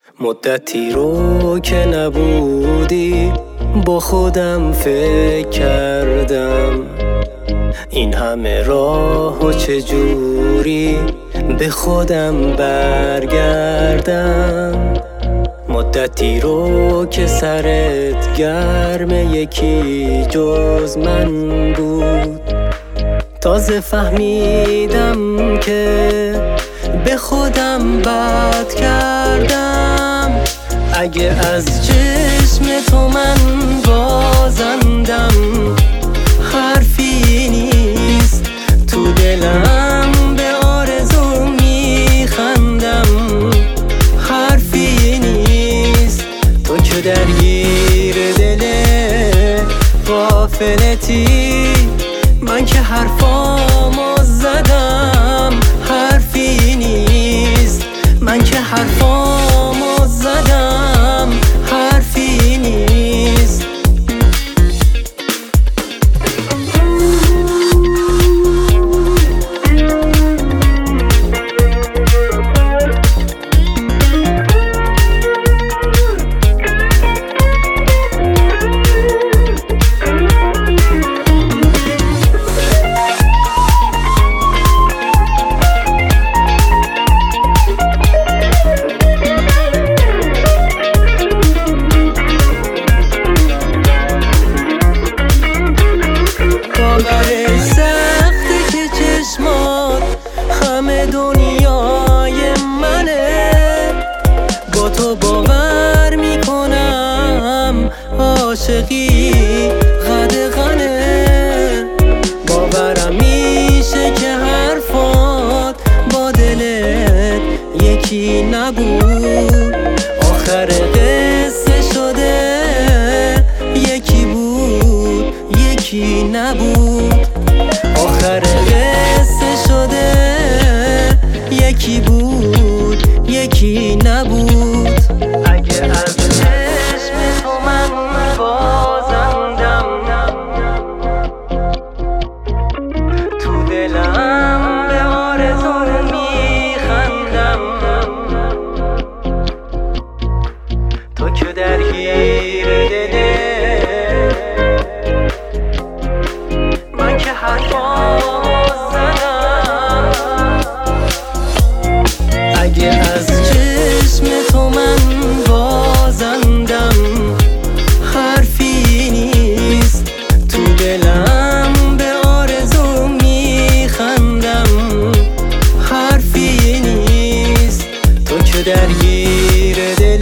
مدتی رو که نبودی با خودم فکر کردم این همه راه و چجوری به خودم برگردم. مدتی رو که سرت گرم یکی جز من بود، تازه فهمیدم که به خودم بد کردم. اگه از چشم تو من بازندم حرفی نیست، تو دلم به آرزو میخندم حرفی نیست. تو که درگیر دل غافلتی، من که حرفامو زدم حرفی نیست. من که حرفامو زدم حرفی نیست. سخته که چشمات همه دنیای منه، با تو باور میکنم عاشقی قدغنه. باورم میشه که حرفات با دلت یکی نبود، آخر قصه شده یکی بود یکی نبود. آخر قصه شده یکی بود یکی نبود. اگه از چشم تو من بازندم تو دلم به آرزو میخندم. تو که درگیر دل من که حرفامو زدم. اگه از چشم تو من بازندم حرفی نیست، تو دلم به آرزو میخندم حرفی نیست. تو که درگیر دل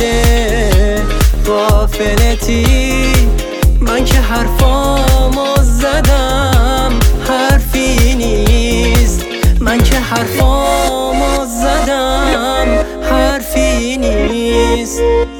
غافلتی، من که حرفامو زدم حرفی نیست. من که حرفامو زدم حرفی نیست.